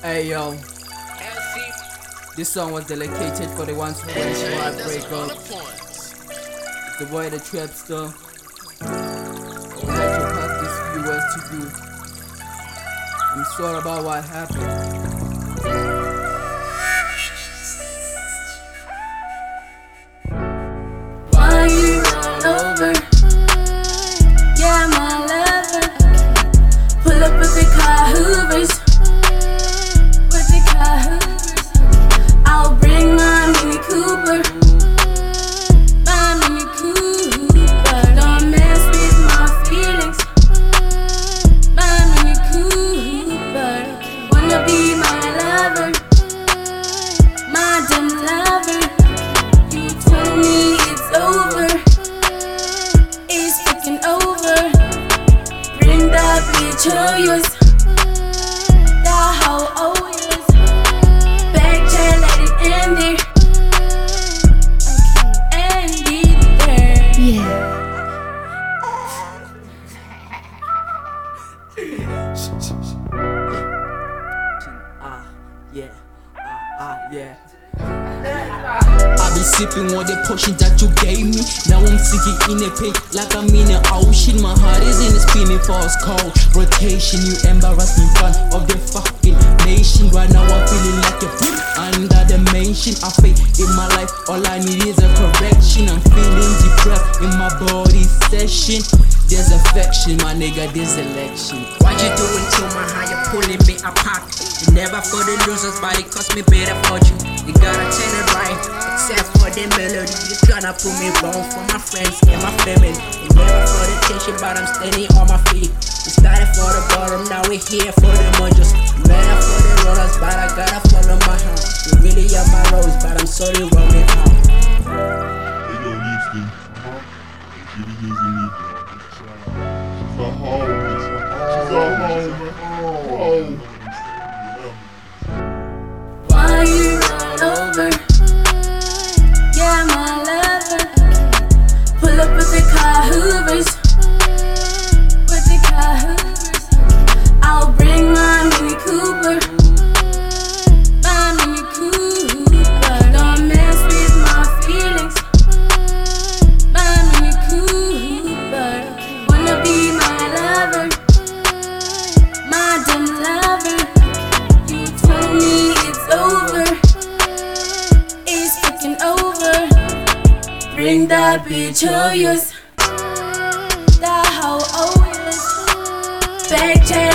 Hey yo, this song was dedicated for the ones who went through heartbreakup. It's the boy the Trapster. I would like to pass these few words to you. I'm sorry about what happened. Why you run over? Yeah, my lover. Pull up with the car hoovers. With the car hoovers. I'll bring my Mini Cooper. My Mini Cooper. Don't mess with my feelings. My Mini Cooper. Wanna be my lover. My dumb lover. You told me it's over. It's fucking over. Bring that bitch of yours. That hoe always. Back chair, let it end it. End it there. Yeah. I be sipping all the potions that you gave me. Now I'm sinking in a pain like I'm in an ocean. My heart is in a spinning fast cold rotation. You embarrass me in front of the fucking nation. Right now I'm feeling like a pimp under the mansion. I fake in my life, all I need is a correction. I'm feeling depressed in my body session. There's affection, my nigga, there's election. What you doing to my high? You're pulling me apart. You never for the losers, but it cost me better fortune. You gotta turn it right, except for the melody. You tryna put me wrong for my friends and my family. You never for the tension, but I'm standing on my feet. We started for the bottom, now we're here for the mojos. Man for the rollers, but I gotta follow my heart. You really are my rose, but I'm sorry, rolling out. Hey yo, Houston. Get it easy, me. She's a hoe. She's a hoe. Why you run over? Yeah, my lover. Pull up with the car hoovers. With the car hoovers. I'll bring my Mini Cooper. My Mini Cooper. Don't mess with my feelings. My Mini Cooper. Wanna be my lover. My dumb lover. You told me it's over. It's fucking over. Bring that bitch of yours. That hoe always. Back chair,